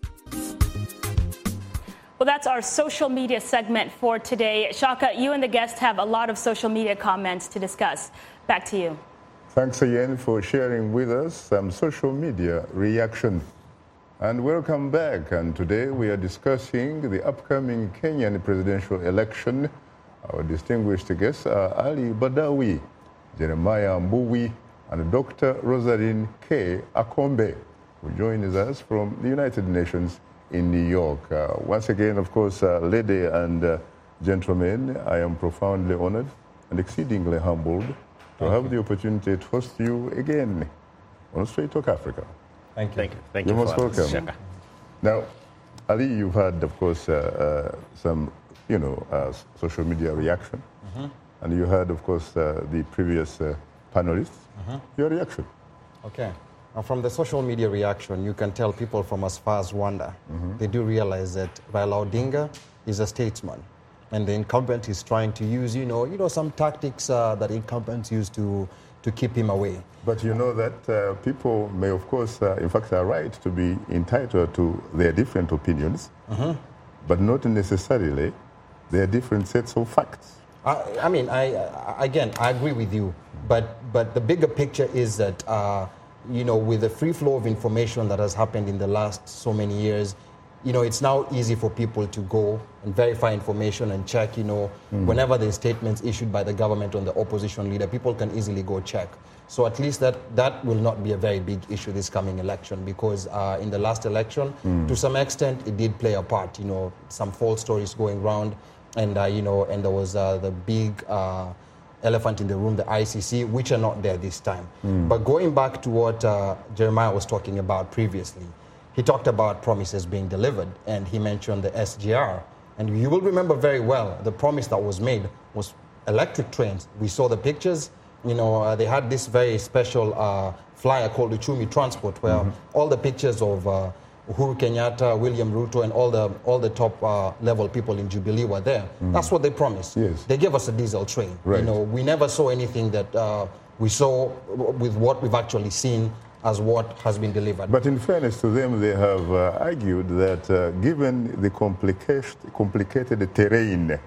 Well, that's our social media segment for today. Shaka, you and the guest have a lot of social media comments to discuss. Back to you. Thanks again for sharing with us some social media reaction. And welcome back. And today we are discussing the upcoming Kenyan presidential election. Our distinguished guests are Ali Badawi, Jeremiah Mbuwi, and Doctor Rosalind K. Akombe, who joins us from the United Nations in New York. Uh, once again, of course, uh, lady and uh, gentlemen, I am profoundly honored and exceedingly humbled to Thank have you. the opportunity to host you again on Straight Talk Africa. Thank you. Thank you. Thank You're you most for welcome. Shaka. Now, Ali, you've had, of course, uh, uh, some, you know, uh, social media reaction, Mhm. and you heard, of course, uh, the previous uh, panelists. Mhm. Your reaction? Okay. Now, from the social media reaction, you can tell people from as far as Rwanda, they do realize that Raila Odinga is a statesman, and the incumbent is trying to use, you know, you know, some tactics uh, that incumbents use to to keep him away. But you know that uh, people may, of course, uh, in fact, are right to be entitled to their different opinions, Mhm. but not necessarily their different sets of facts. I, I mean, I, I again, I agree with you, but but the bigger picture is that uh, you know, with the free flow of information that has happened in the last so many years, you know, it's now easy for people to go and verify information and check, you know, Mm. whenever there's statements issued by the government or the opposition leader, people can easily go check. So at least that, that will not be a very big issue this coming election, because uh, in the last election, Mm. to some extent, it did play a part, you know, some false stories going around, and, uh, you know, and there was uh, the big uh, elephant in the room, the I C C, which are not there this time. Mm. But going back to what uh, Jeremiah was talking about previously, he talked about promises being delivered, and he mentioned the S G R. And you will remember very well, the promise that was made was electric trains. We saw the pictures. You know, uh, they had this very special uh, flyer called the Uchumi Transport, where mm-hmm. all the pictures of uh, Uhuru Kenyatta, William Ruto, and all the all the top uh, level people in Jubilee were there. Mm. That's what they promised. Yes. They gave us a diesel train. Right. You know, we never saw anything that uh, we saw with what we've actually seen as what has been delivered. But in fairness to them, they have uh, argued that uh, given the complicated, complicated terrain,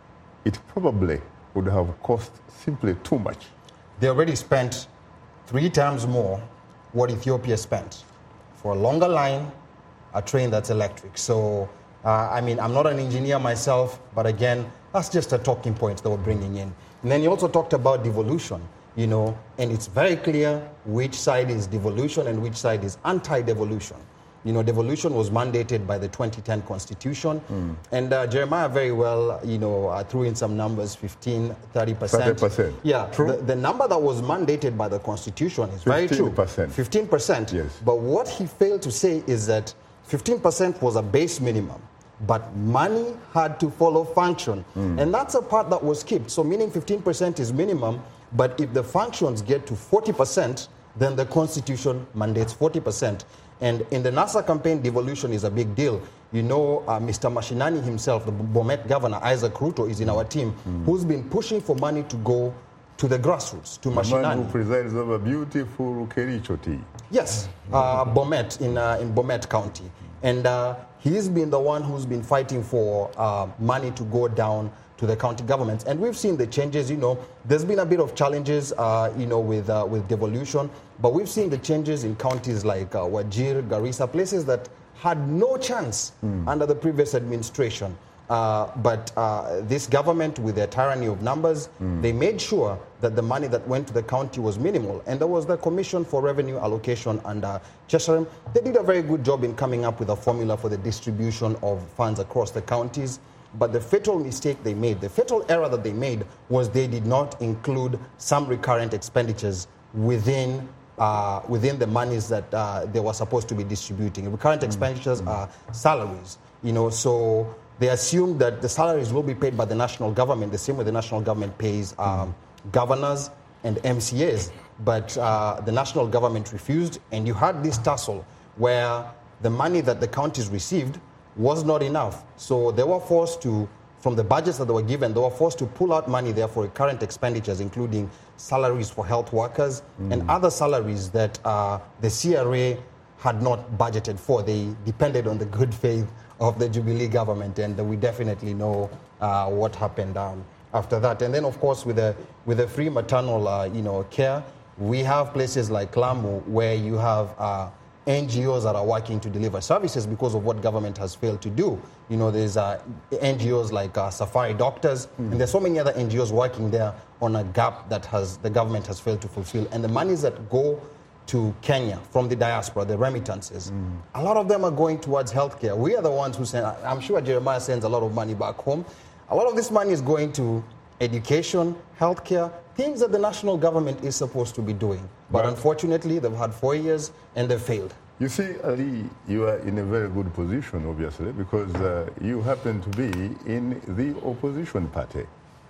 it probably would have cost simply too much. They already spent three times more what Ethiopia spent for a longer line, a train that's electric. So, uh, I mean, I'm not an engineer myself, but again, that's just a talking point that we're bringing in. And then you also talked about devolution, you know, and it's very clear which side is devolution and which side is anti-devolution. You know, devolution was mandated by the twenty ten Constitution. Mm. And uh, Jeremiah very well, you know, uh, threw in some numbers, fifteen, thirty percent. thirty percent. Yeah, true. The, the number that was mandated by the Constitution is very true. fifteen percent. fifteen percent. Yes. But what he failed to say is that fifteen percent was a base minimum, but money had to follow function. Mm. And that's a part that was skipped. So meaning fifteen percent is minimum, but if the functions get to forty percent, then the Constitution mandates forty percent. And in the NASA campaign, devolution is a big deal. You know, uh, Mister Mashinani himself, the Bomet governor, Isaac Ruto, is in our team, mm. who's been pushing for money to go to the grassroots, to the Mashinani. Man who presides over beautiful Kericho tea. Yes, uh, Bomet, in, uh, in Bomet County. And uh, he's been the one who's been fighting for uh, money to go down to the county governments. And we've seen the changes, you know, there's been a bit of challenges, uh, you know, with, uh, with devolution, but we've seen the changes in counties like uh, Wajir, Garissa, places that had no chance mm. under the previous administration. Uh, but uh, this government, with their tyranny of numbers, mm. they made sure that the money that went to the county was minimal. And there was the Commission for Revenue Allocation under Cheshire. They did a very good job in coming up with a formula for the distribution of funds across the counties. But the fatal mistake they made, the fatal error that they made, was they did not include some recurrent expenditures within uh, within the monies that uh, they were supposed to be distributing. Recurrent mm. expenditures mm. are salaries, you know, so they assumed that the salaries will be paid by the national government, the same way the national government pays um, mm. governors and M C As. But uh, the national government refused, and you had this tussle where the money that the counties received was not enough. So they were forced to, from the budgets that they were given, they were forced to pull out money there for current expenditures, including salaries for health workers mm. and other salaries that uh, the C R A had not budgeted for. They depended on the good faith of the Jubilee government, and we definitely know uh, what happened um, after that. And then, of course, with the, with the free maternal uh, you know, care, we have places like Lamu where you have uh, N G Os that are working to deliver services because of what government has failed to do. You know, there's uh, N G Os like uh, Safari Doctors, mm. and there's so many other N G Os working there on a gap that has the government has failed to fulfill. And the monies that go to Kenya from the diaspora, the remittances, mm. a lot of them are going towards healthcare. We are the ones who send, I'm sure Jeremiah sends a lot of money back home. A lot of this money is going to education, healthcare, things that the national government is supposed to be doing. But well, unfortunately, they've had four years and they've failed. You see, Ali, you are in a very good position, obviously, because uh, you happen to be in the opposition party.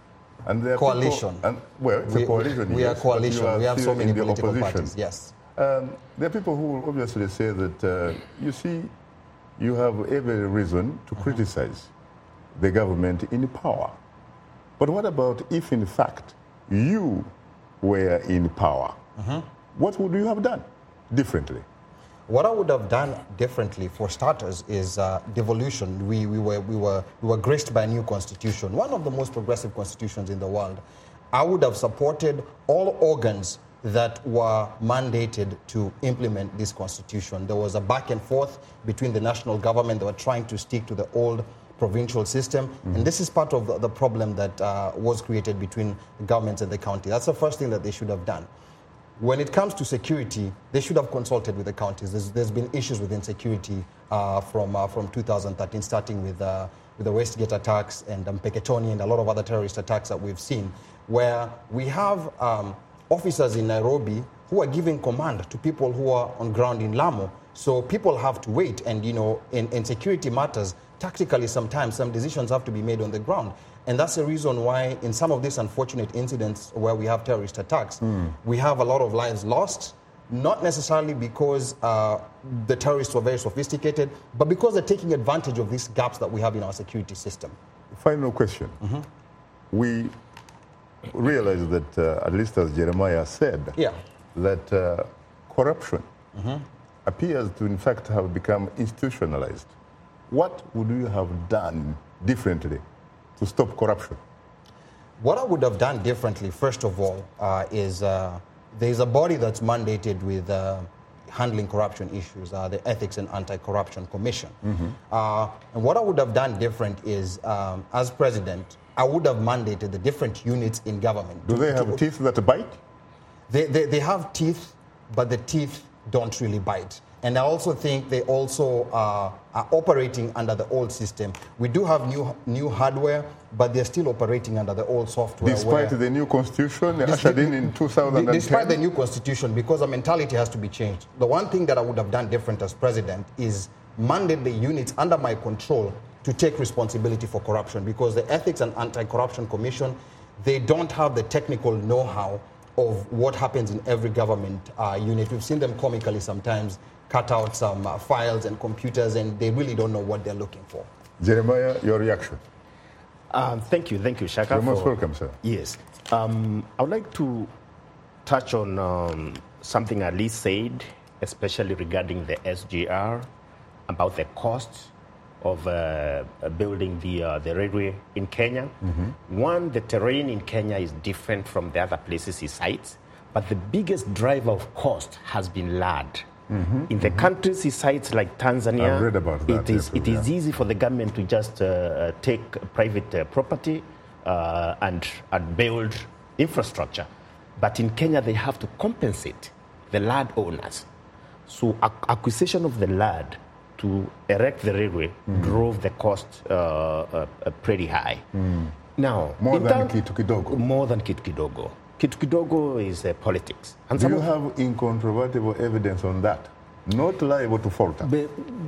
And there are coalition. People, and, well, it's we, a coalition. We yes, are coalition. Are we have so many political opposition. parties, yes. Um, there are people who will obviously say that, uh, you see, you have every reason to mm-hmm. criticize the government in power. But what about if, in fact, you were in power? Mm-hmm. What would you have done differently? What I would have done differently, for starters, is uh, devolution. We, we, were, we, were, we were graced by a new constitution, one of the most progressive constitutions in the world. I would have supported all organs that were mandated to implement this constitution. There was a back and forth between the national government. They were trying to stick to the old provincial system. Mm-hmm. And this is part of the, the problem that uh, was created between the governments and the county. That's the first thing that they should have done. When it comes to security, they should have consulted with the counties. There's, there's been issues with insecurity uh, from, uh, from two thousand thirteen, starting with uh, with the Westgate attacks and um, Mpeketoni and a lot of other terrorist attacks that we've seen, where we have um, officers in Nairobi who are giving command to people who are on ground in Lamu. So people have to wait, and you know, in, in security matters, tactically sometimes some decisions have to be made on the ground. And that's the reason why in some of these unfortunate incidents where we have terrorist attacks, mm. we have a lot of lives lost, not necessarily because uh, the terrorists were very sophisticated, but because they're taking advantage of these gaps that we have in our security system. Final question. Mm-hmm. We realize that, uh, at least as Jeremiah said, yeah. that uh, corruption mm-hmm. appears to, in fact, have become institutionalized. What would you have done differently to stop corruption? What I would have done differently, first of all, uh, is uh, there's a body that's mandated with uh, handling corruption issues, uh, the Ethics and Anti-Corruption Commission. Mm-hmm. Uh, and what I would have done different is, um, as president, I would have mandated the different units in government. Do to, they have to, teeth that bite? They, they, they have teeth, but the teeth don't really bite. And I also think they also uh, are operating under the old system. We do have new new hardware, but they're still operating under the old software. Despite the new constitution ushered in in two thousand ten? Despite the new constitution, because the mentality has to be changed. The one thing that I would have done different as president is mandate the units under my control to take responsibility for corruption, because the Ethics and Anti-Corruption Commission, they don't have the technical know-how of what happens in every government uh, unit. We've seen them comically sometimes cut out some uh, files and computers, and they really don't know what they're looking for. Jeremiah, your reaction? Um, thank you, thank you, Shaka. You're most for, welcome, sir. Yes. Um, I would like to touch on um, something Ali said, especially regarding the S G R, about the cost of uh, building the, uh, the railway in Kenya. Mm-hmm. One, the terrain in Kenya is different from the other places he cites, but the biggest driver of cost has been land. Mm-hmm, in the mm-hmm. countries he cites, like Tanzania, I've read about that, it is yes, it yeah. is easy for the government to just uh, take private uh, property uh, and, and build infrastructure. But in Kenya, they have to compensate the land owners. So ac- acquisition of the land to erect the railway mm. drove the cost uh, uh, uh, pretty high. Mm. Now, more than term, Kitu Kidogo. More than Kitu Kidogo. Kitu Kidogo is uh, politics. And do you of, have incontrovertible evidence on that? Not liable to falter. But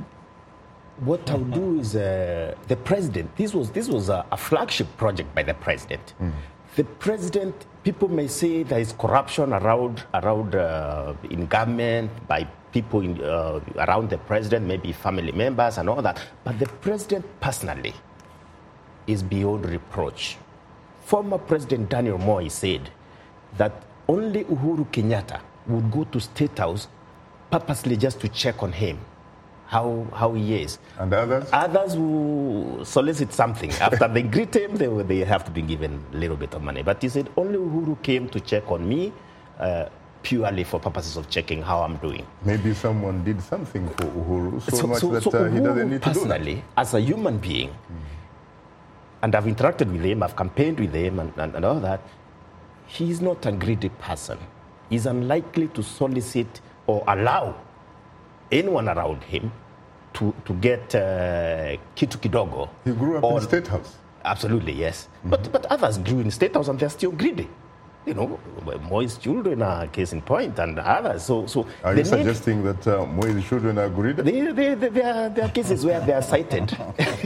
what I'll do is uh, the president. This was this was a, a flagship project by the president. Mm. The president. People may say there is corruption around around uh, in government by people in, uh, around the president, maybe family members and all that. But the president personally is beyond reproach. Former President Daniel Moi said that only Uhuru Kenyatta would go to State House purposely just to check on him, how how he is. And others? Others who solicit something. After they greet him, they, they have to be given a little bit of money. But he said, only Uhuru came to check on me uh, purely for purposes of checking how I'm doing. Maybe someone did something for Uhuru so, so much so, that so uh, he doesn't need to do that. Personally, as a human being, mm. and I've interacted with him, I've campaigned with him and, and, and all that, he's not a greedy person. He's unlikely to solicit or allow anyone around him to, to get uh, Kitu Kidogo. He grew up or, in State House. Absolutely, yes. Mm-hmm. But but others grew in State House and they're still greedy. You know, Moi's children are case in point and others. So, so are you suggesting need, that uh, Moi's children are greedy? They, they, they, there, are, there are cases where they are cited.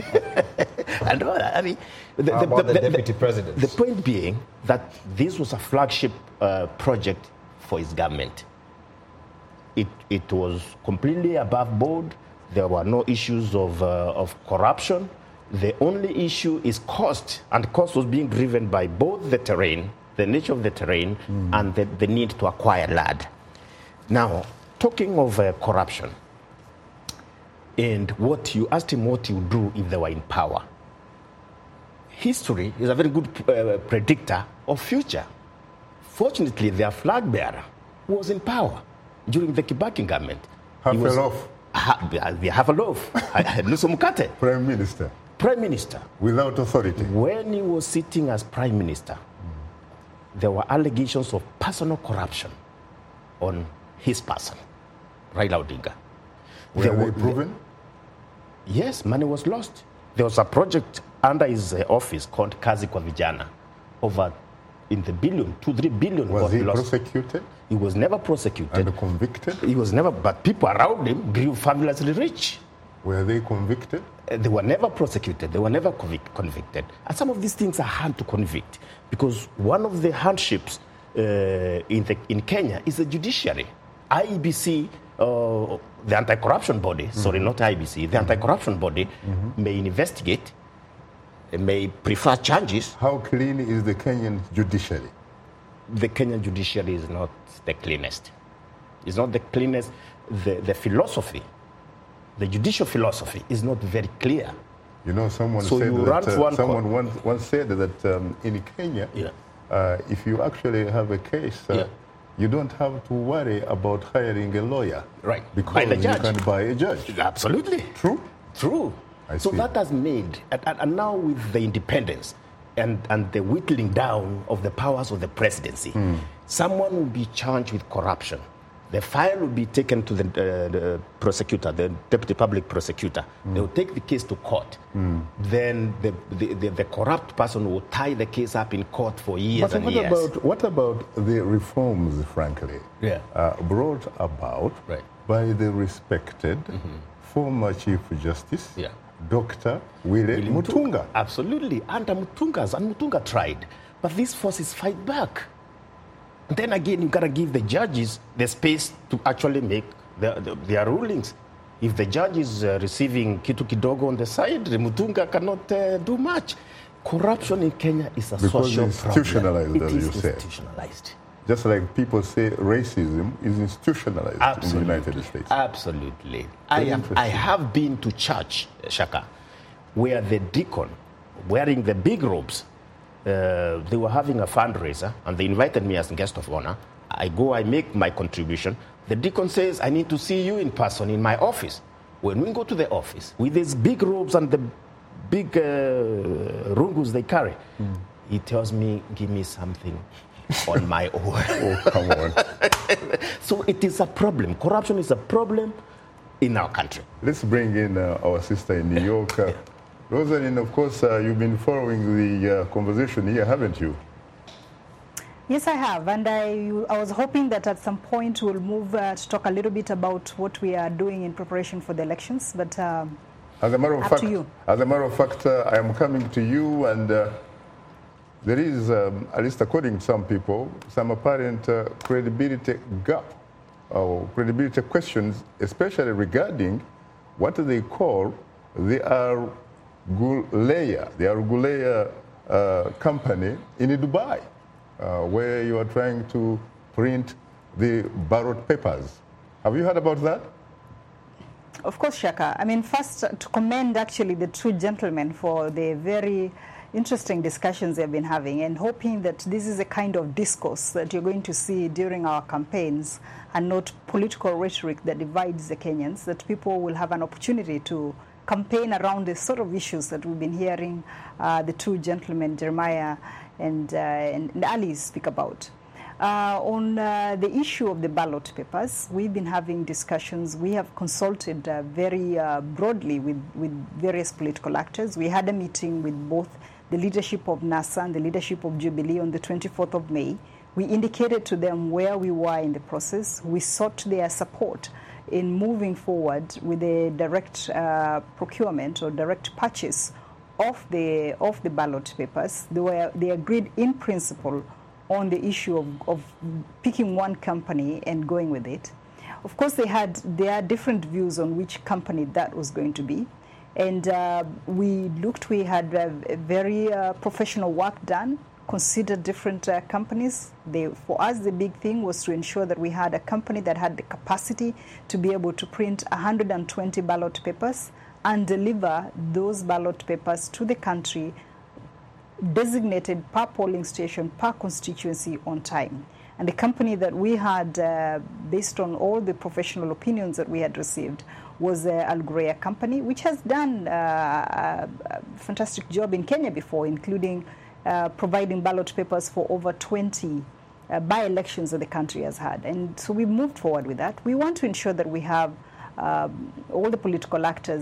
And all that. I mean, the, How about the, the, the deputy president? The point being that this was a flagship uh, project for his government. It, it was completely above board. There were no issues of, uh, of corruption. The only issue is cost, and cost was being driven by both the terrain, the nature of the terrain, mm. and the, the need to acquire land. Now, talking of uh, corruption, and what you asked him what he would do if they were in power. History is a very good uh, predictor of future. Fortunately, their flag bearer was in power during the Kibaki government. Half a loaf. Ha, half a loaf. Nusu mkate. Prime Minister. Prime Minister. Without authority. When he was sitting as Prime Minister, mm. there were allegations of personal corruption on his person, Raila Odinga. Were they proven? The, yes, money was lost. There was a project under his uh, office called Kazi kwa Vijana, over in the billion, two, three billion. Was he prosecuted? He was never prosecuted. And convicted? He was never, but people around him grew fabulously rich. Were they convicted? Uh, they were never prosecuted. They were never convic- convicted. And some of these things are hard to convict because one of the hardships uh, in, the, in Kenya is the judiciary. I E B C, uh, the anti-corruption body, mm-hmm. sorry, not I E B C, the mm-hmm. anti-corruption body mm-hmm. may investigate, may prefer charges. How clean is the Kenyan judiciary? The Kenyan judiciary is not the cleanest. It's not the cleanest. The, the philosophy, the judicial philosophy is not very clear. You know, someone so said you that, uh, one someone co- once, once said that um, in Kenya, yeah. uh, if you actually have a case, uh, yeah. you don't have to worry about hiring a lawyer. Right. Because by the you judge. can buy a judge. Absolutely. True? True. I so see. that has made, and, and now with the independence and, and the whittling down of the powers of the presidency, mm. someone will be charged with corruption. The file will be taken to the, uh, the prosecutor, the deputy public prosecutor. Mm. They will take the case to court. Mm. Then the, the, the, the corrupt person will tie the case up in court for years but and what years. About, what about the reforms, frankly, yeah. uh, brought about right. by the respected mm-hmm. former Chief Justice, yeah. Doctor Willie Mutunga? Absolutely. Under Mutunga's, and Mutunga tried. But these forces fight back. And then again, you've got to give the judges the space to actually make their, their rulings. If the judge is uh, receiving kitu kidogo on the side, Mutunga cannot uh, do much. Corruption in Kenya is a because social it's institutionalized, problem. as It is you say. institutionalized. Just like people say racism is institutionalized Absolutely. in the United States. Absolutely. I have, I have been to church, Shaka, where the deacon, wearing the big robes, uh, they were having a fundraiser, and they invited me as a guest of honor. I go, I make my contribution. The deacon says, I need to see you in person in my office. When we go to the office, with these big robes and the big uh, rungus they carry, mm. he tells me, give me something on my own. Oh, come on. So it is a problem. Corruption is a problem in our country. Let's bring in uh, our sister in New York. Uh, yeah. Rosalind, of course, uh, you've been following the uh, conversation here, haven't you? Yes, I have. And I, I was hoping that at some point we'll move uh, to talk a little bit about what we are doing in preparation for the elections. But um, as a matter of up fact, to you. As a matter of fact, uh, I am coming to you, and uh, there is, um, at least according to some people, some apparent uh, credibility gap or credibility questions, especially regarding what they call the Arguleya, the Arguleya uh, company in Dubai, uh, where you are trying to print the ballot papers. Have you heard about that? Of course, Shaka. I mean, first, uh, to commend actually the two gentlemen for the very interesting discussions they've been having, and hoping that this is a kind of discourse that you're going to see during our campaigns and not political rhetoric that divides the Kenyans, that people will have an opportunity to campaign around the sort of issues that we've been hearing uh, the two gentlemen, Jeremiah and, uh, and, and Ali, speak about. Uh, on uh, the issue of the ballot papers, we've been having discussions. We have consulted uh, very uh, broadly with, with various political actors. We had a meeting with both the leadership of NASA and the leadership of Jubilee on the twenty-fourth of May. We indicated to them where we were in the process. We sought their support in moving forward with a direct uh, procurement or direct purchase of the, of the ballot papers. They, were, they agreed in principle on the issue of, of picking one company and going with it. Of course, they had their different views on which company that was going to be. And uh, we looked, we had uh, very uh, professional work done, considered different uh, companies. They, for us, the big thing was to ensure that we had a company that had the capacity to be able to print one hundred twenty ballot papers and deliver those ballot papers to the country designated per polling station, per constituency on time. And the company that we had, uh, based on all the professional opinions that we had received, was the Algureya company, which has done uh, a fantastic job in Kenya before, including uh, providing ballot papers for over twenty uh, by-elections that the country has had. And so we moved forward with that. We want to ensure that we have um, all the political actors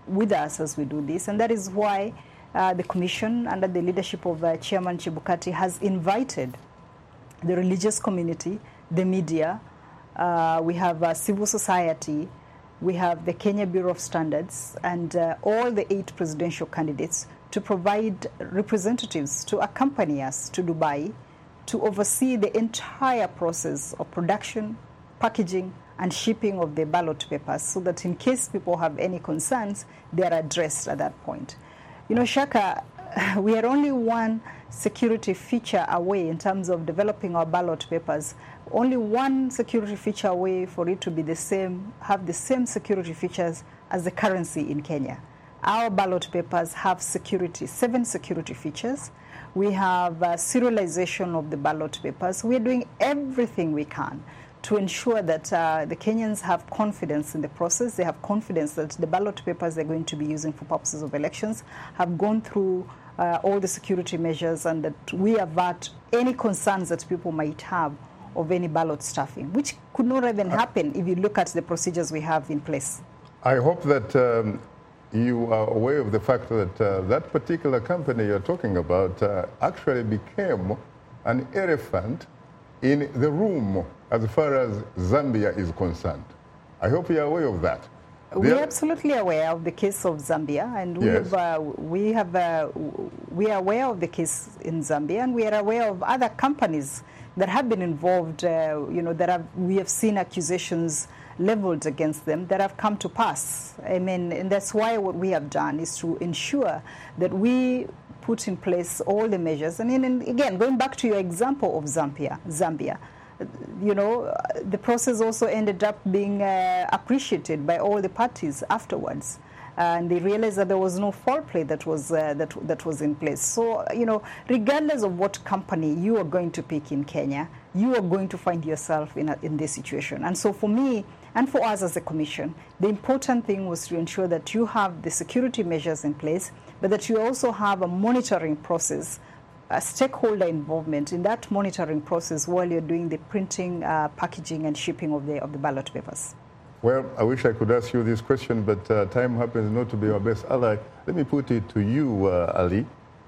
with us as we do this, and that is why uh, the Commission, under the leadership of uh, Chairman Chebukati, has invited the religious community, the media, uh, we have uh, civil society, we have the Kenya Bureau of Standards, and uh, all the eight presidential candidates to provide representatives to accompany us to Dubai to oversee the entire process of production, packaging, and shipping of the ballot papers, so that in case people have any concerns, they are addressed at that point. You know, Shaka, we are only one security feature away in terms of developing our ballot papers. Only one security feature away for it to be the same, have the same security features as the currency in Kenya. Our ballot papers have security, seven security features. We have uh, serialization of the ballot papers. We are doing everything we can to ensure that uh, the Kenyans have confidence in the process. They have confidence that the ballot papers they're going to be using for purposes of elections have gone through uh, all the security measures, and that we avert any concerns that people might have of any ballot stuffing, which could not even happen if you look at the procedures we have in place. I hope that um, you are aware of the fact that uh, that particular company you're talking about uh, actually became an elephant in the room as far as Zambia is concerned. I hope you're aware of that. We're absolutely aware of the case of Zambia, and we Yes. have, uh, we have, uh, we are aware of the case in Zambia, and we are aware of other companies that have been involved. Uh, you know, that have, we have seen accusations leveled against them that have come to pass. I mean, and that's why what we have done is to ensure that we put in place all the measures. And, in, and again, going back to your example of Zambia, Zambia, you know, the process also ended up being uh, appreciated by all the parties afterwards. And they realized that there was no foul play that was, uh, that, that was in place. So, you know, regardless of what company you are going to pick in Kenya, you are going to find yourself in, a, in this situation. And so for me, and for us as a commission, the important thing was to ensure that you have the security measures in place, but that you also have a monitoring process, a stakeholder involvement in that monitoring process while you're doing the printing, uh, packaging, and shipping of the, of the ballot papers. Well, I wish I could ask you this question, but uh, time happens not to be our best ally. Let me put it to you, uh, Ali.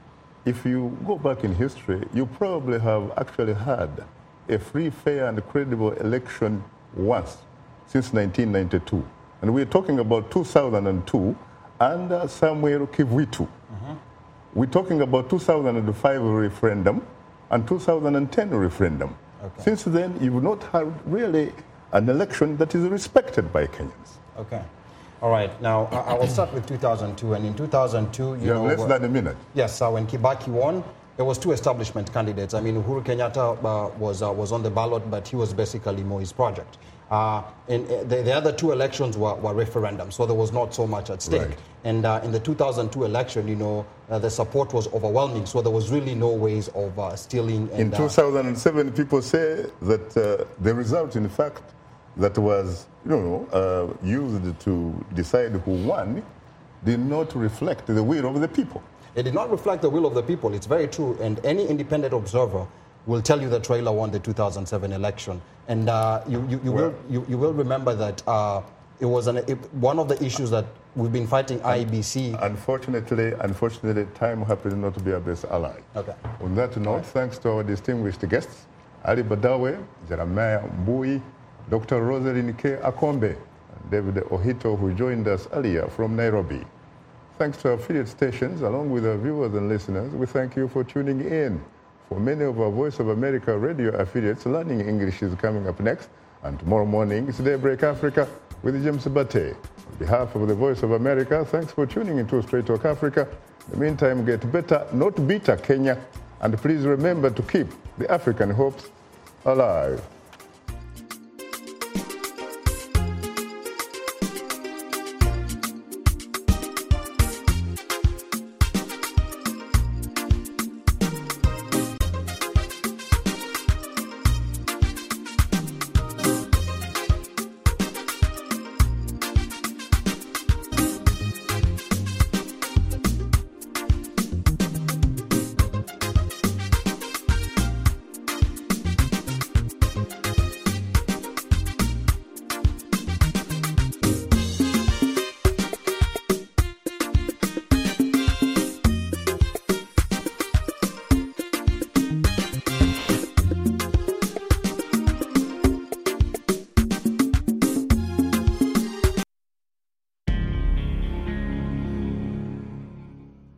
If you go back in history, you probably have actually had a free, fair, and credible election once since nineteen ninety-two. And we're talking about two thousand two under Samuel Kivuitu. Mm-hmm. We're talking about two thousand five referendum and two thousand ten referendum. Okay. Since then, you've not had really an election that is respected by Kenyans. Okay. All right. Now, I, I will start with two thousand two. And in two thousand two, you yeah, know... less uh, than a minute. Yes, uh, when Kibaki won, there was two establishment candidates. I mean, Uhuru Kenyatta uh, was, uh, was on the ballot, but he was basically Moi's project. Uh, and uh, the, the other two elections were, were referendums, so there was not so much at stake. Right. And uh, in the two thousand two election, you know, uh, the support was overwhelming, so there was really no ways of uh, stealing. And, in two thousand seven, uh, people say that uh, the result, in fact, that was, you know, uh, used to decide who won did not reflect the will of the people. It did not reflect the will of the people. It's very true. And any independent observer will tell you that Raila won the two thousand seven election. And uh, you, you, you, well, will, you, you will remember that uh, it was an, it, one of the issues that we've been fighting I E B C. Unfortunately, unfortunately, time happens not to be our best ally. Okay. On that note, right. Thanks to our distinguished guests, Ali Badawe, Jeremiah Mbui, Doctor Rosalind K. Akombe, and David Ohito, who joined us earlier from Nairobi. Thanks to our affiliate stations, along with our viewers and listeners, we thank you for tuning in. For many of our Voice of America radio affiliates, Learning English is coming up next. And tomorrow morning, it's Daybreak Africa with James Bate. On behalf of the Voice of America, thanks for tuning into Straight Talk Africa. In the meantime, get better, not bitter, Kenya. And please remember to keep the African hopes alive.